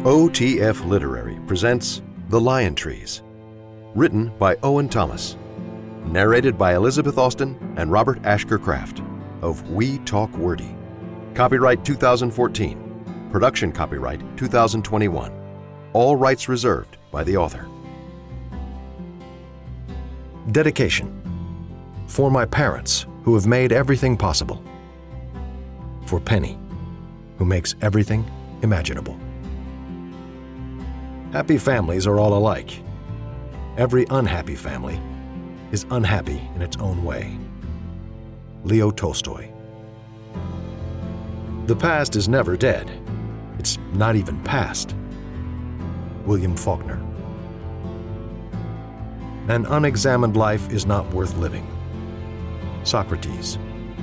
OTF Literary presents The Lion Trees, written by Owen Thomas, narrated by Elizabeth Austin and Robert Ashker Kraft of We Talk Wordy. Copyright 2014, production copyright 2021. All rights reserved by the author. Dedication. For my parents, who have made everything possible. For Penny, who makes everything imaginable. Happy families are all alike. Every unhappy family is unhappy in its own way. Leo Tolstoy. The past is never dead. It's not even past. William Faulkner. An unexamined life is not worth living. Socrates.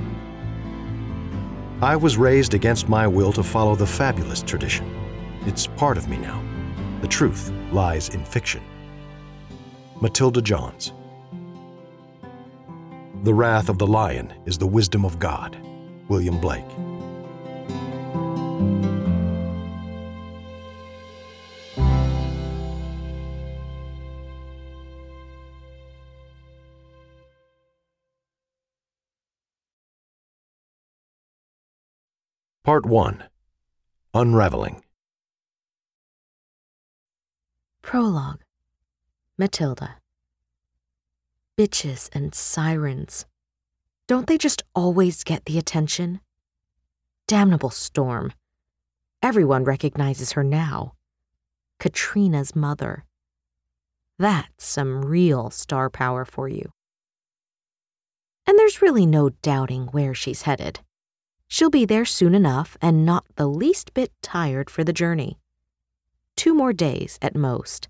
I was raised against my will to follow the fabulous tradition. It's part of me now. The truth lies in fiction. Matilda Johns. The wrath of the lion is the wisdom of God. William Blake. Part 1. Unraveling. Prologue. Matilda. Bitches and sirens. Don't they just always get the attention? Damnable Storm. Everyone recognizes her now. Katrina's mother. That's some real star power for you. And there's really no doubting where she's headed. She'll be there soon enough and not the least bit tired for the journey. 2 more days at most.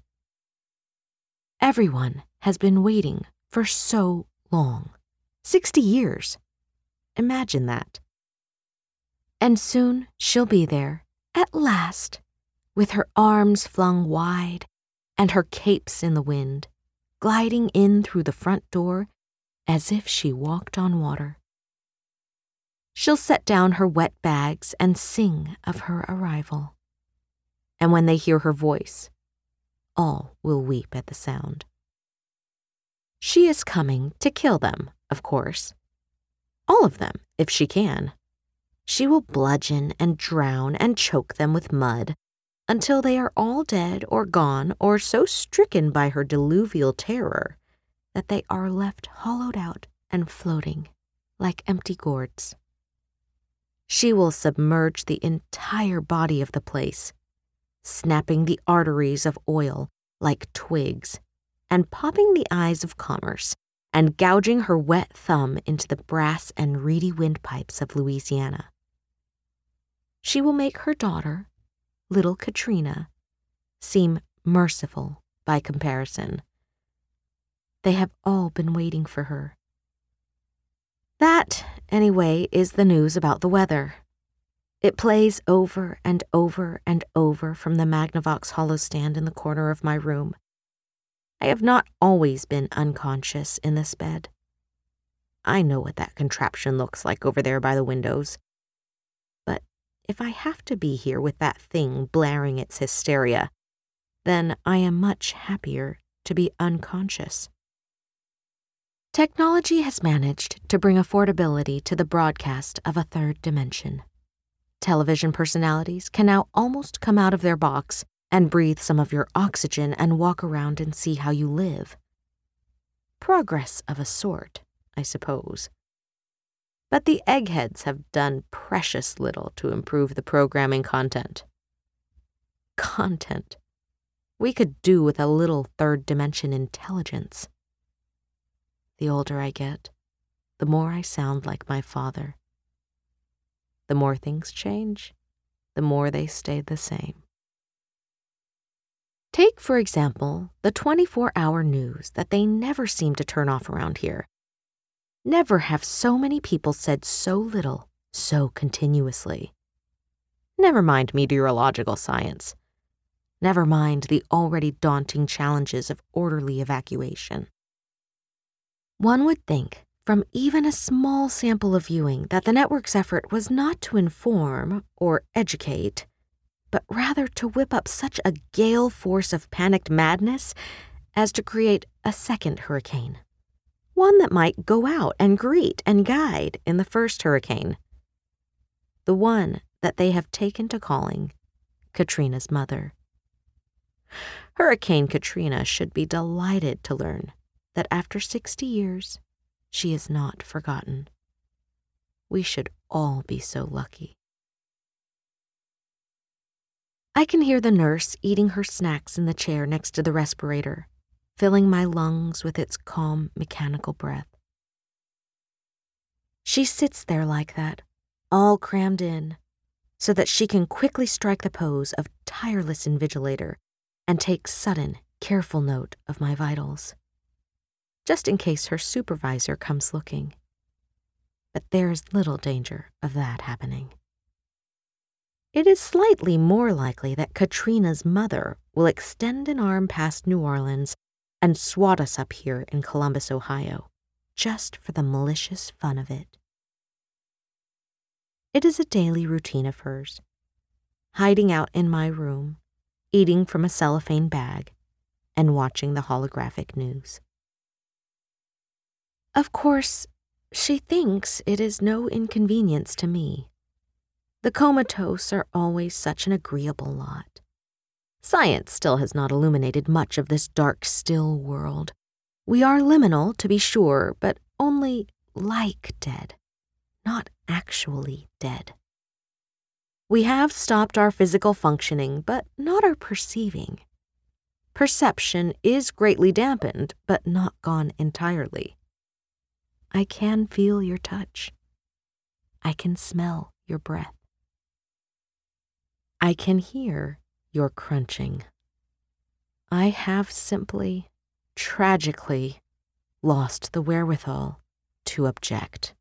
Everyone has been waiting for so long. 60 years. Imagine that. And soon she'll be there, at last, with her arms flung wide and her capes in the wind, gliding in through the front door as if she walked on water. She'll set down her wet bags and sing of her arrival. And when they hear her voice, all will weep at the sound. She is coming to kill them, of course. All of them, if she can. She will bludgeon and drown and choke them with mud until they are all dead or gone or so stricken by her diluvial terror that they are left hollowed out and floating like empty gourds. She will submerge the entire body of the place, snapping the arteries of oil like twigs, and popping the eyes of commerce, and gouging her wet thumb into the brass and reedy windpipes of Louisiana. She will make her daughter, little Katrina, seem merciful by comparison. They have all been waiting for her. That, anyway, is the news about the weather. It plays over and over and over from the Magnavox holostand in the corner of my room. I have not always been unconscious in this bed. I know what that contraption looks like over there by the windows. But if I have to be here with that thing blaring its hysteria, then I am much happier to be unconscious. Technology has managed to bring affordability to the broadcast of a third dimension. Television personalities can now almost come out of their box and breathe some of your oxygen and walk around and see how you live. Progress of a sort, I suppose. But the eggheads have done precious little to improve the programming content. Content. We could do with a little third dimension intelligence. The older I get, the more I sound like my father. The more things change, the more they stay the same. Take, for example, the 24-hour news that they never seem to turn off around here. Never have so many people said so little, so continuously. Never mind meteorological science. Never mind the already daunting challenges of orderly evacuation. One would think, from even a small sample of viewing, that the network's effort was not to inform or educate, but rather to whip up such a gale force of panicked madness as to create a second hurricane, one that might go out and greet and guide in the first hurricane, the one that they have taken to calling Katrina's mother. Hurricane Katrina should be delighted to learn that after 60 years, she is not forgotten. We should all be so lucky. I can hear the nurse eating her snacks in the chair next to the respirator, filling my lungs with its calm, mechanical breath. She sits there like that, all crammed in, so that she can quickly strike the pose of tireless invigilator and take sudden, careful note of my vitals, just in case her supervisor comes looking. But there is little danger of that happening. It is slightly more likely that Katrina's mother will extend an arm past New Orleans and swat us up here in Columbus, Ohio, just for the malicious fun of it. It is a daily routine of hers, hiding out in my room, eating from a cellophane bag, and watching the holographic news. Of course, she thinks it is no inconvenience to me. The comatose are always such an agreeable lot. Science still has not illuminated much of this dark, still world. We are liminal, to be sure, but only like dead, not actually dead. We have stopped our physical functioning, but not our perceiving. Perception is greatly dampened, but not gone entirely. I can feel your touch. I can smell your breath. I can hear your crunching. I have simply, tragically, lost the wherewithal to object.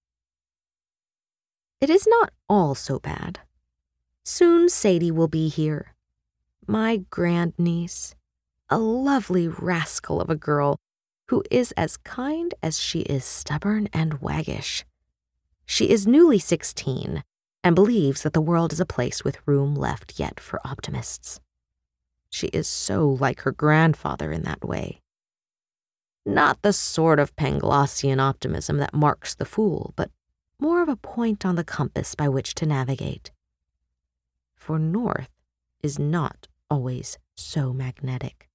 It is not all so bad. Soon Sadie will be here. My grandniece, a lovely rascal of a girl who is as kind as she is stubborn and waggish. She is newly 16 and believes that the world is a place with room left yet for optimists. She is so like her grandfather in that way. Not the sort of Panglossian optimism that marks the fool, but more of a point on the compass by which to navigate. For north is not always so magnetic.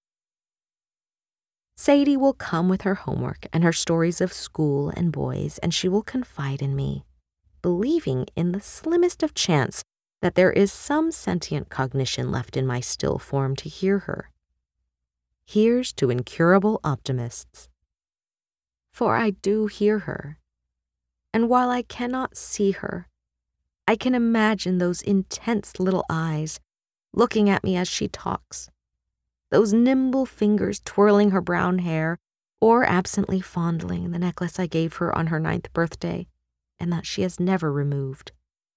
Sadie will come with her homework and her stories of school and boys, and she will confide in me, believing in the slimmest of chance that there is some sentient cognition left in my still form to hear her. Here's to incurable optimists. For I do hear her, and while I cannot see her, I can imagine those intense little eyes looking at me as she talks, those nimble fingers twirling her brown hair or absently fondling the necklace I gave her on her 9th birthday, and that she has never removed.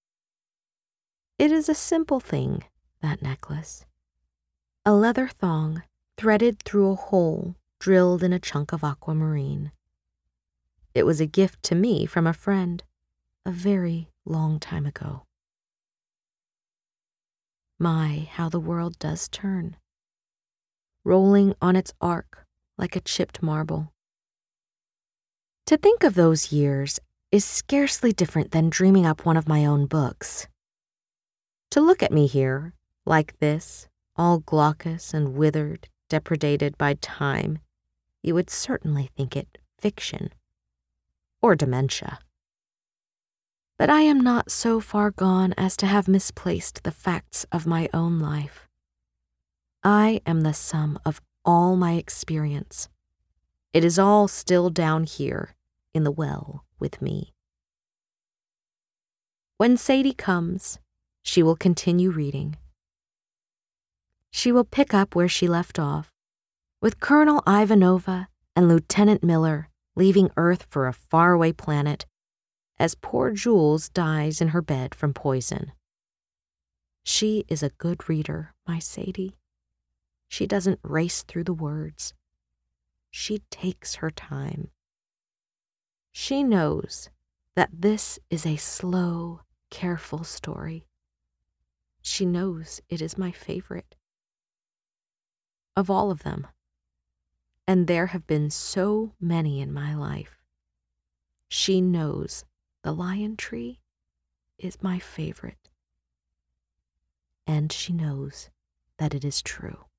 It is a simple thing, that necklace. A leather thong threaded through a hole drilled in a chunk of aquamarine. It was a gift to me from a friend a very long time ago. My, how the world does turn, rolling on its arc like a chipped marble. To think of those years is scarcely different than dreaming up one of my own books. To look at me here, like this, all glaucous and withered, depredated by time, you would certainly think it fiction or dementia. But I am not so far gone as to have misplaced the facts of my own life. I am the sum of all my experience. It is all still down here in the well with me. When Sadie comes, she will continue reading. She will pick up where she left off, with Colonel Ivanova and Lieutenant Miller leaving Earth for a faraway planet, as poor Jules dies in her bed from poison. She is a good reader, my Sadie. She doesn't race through the words. She takes her time. She knows that this is a slow, careful story. She knows it is my favorite of all of them, and there have been so many in my life. She knows the lion tree is my favorite, and she knows that it is true.